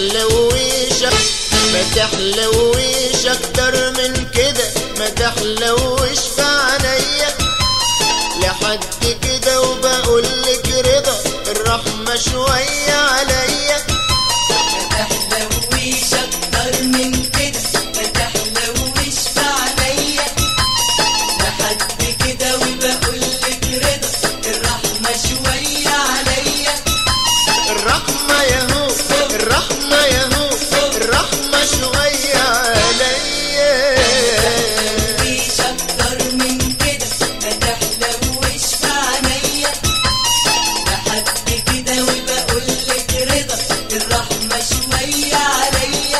تحلويش ما تحلويش اكتر من كده، ما تحلويش في عينيا لحد كده، وبقولك رضا الرحمة شوية عليا. ما تحلويش اكتر من كده، ما تحلويش في عينيا لحد كده، وبقولك رضا الرحمة شوية عليا. الرحمة ياهو الرحمة ياهو الرحمة شوية عليا. مفيش اكتر من كده، ما تحلويش في عينيا لحد كده، وبقولك رضا الرحمة شوية عليا.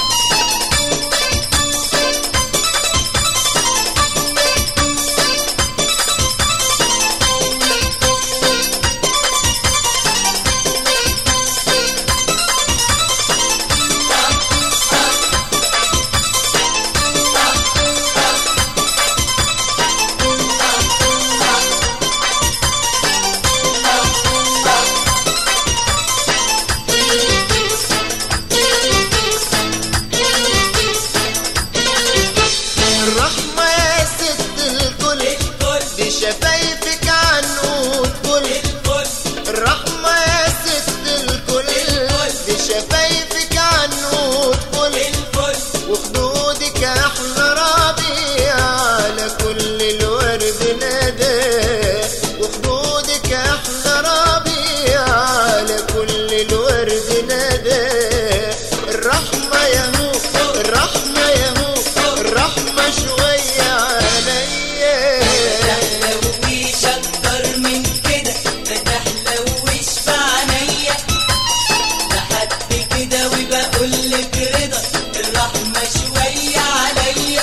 الرحمة يا ست الكل دي شفايفك عنقود كل. الرحمة يا ست الكل دي شفايفك عنقود كل، وخدودك احلى ربيع على كل الورد نادى، وخدودك احلى ربيع على كل الورد نادى. الرحمة ياهو الرحمة ياهو الرحمة شوية عليا. ما تحلويش اكتر من كده، ما تحلويش في عينيا لحد كده، وبقولك رضا الرحمة شوية عليا.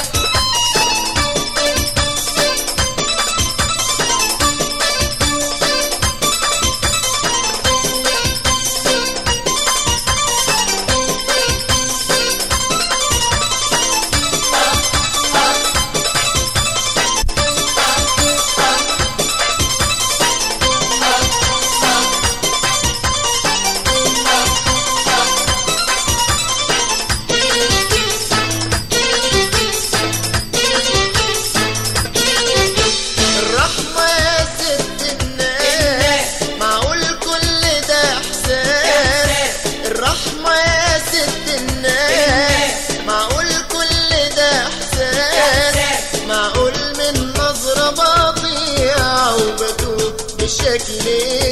الرحمة يا ست الناس معقول كل ده احساس. الرحمة يا ست الناس معقول كل ده احساس، معقول من نظرة بطيئة وبتوب بشكل